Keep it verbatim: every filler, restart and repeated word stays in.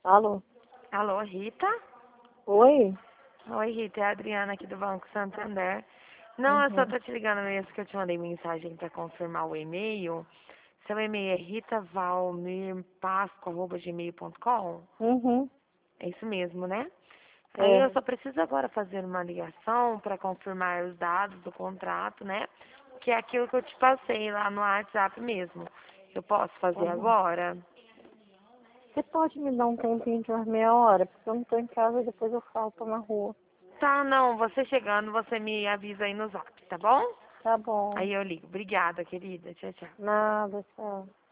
Alô? Alô, Rita? Oi? Oi, Rita, é a Adriana aqui do Banco Santander. Não, eu só Uhum. tô te ligando mesmo que eu te mandei mensagem pra confirmar o e-mail. Seu e-mail é ritavalmirpasco arroba gmail ponto com? Uhum. É isso mesmo, né? Aí É. eu só preciso agora fazer uma ligação para confirmar os dados do contrato, né? Que é aquilo que eu te passei lá no WhatsApp mesmo. Eu posso Tá fazer bom. agora? Você pode me dar um tempinho de umas meia hora? Porque eu não tô em casa e depois eu falo, tô na rua. Tá, não, você chegando, você me avisa aí no zap, tá bom? Tá bom. Aí eu ligo. Obrigada, querida. Tchau, tchau. Nada, tchau.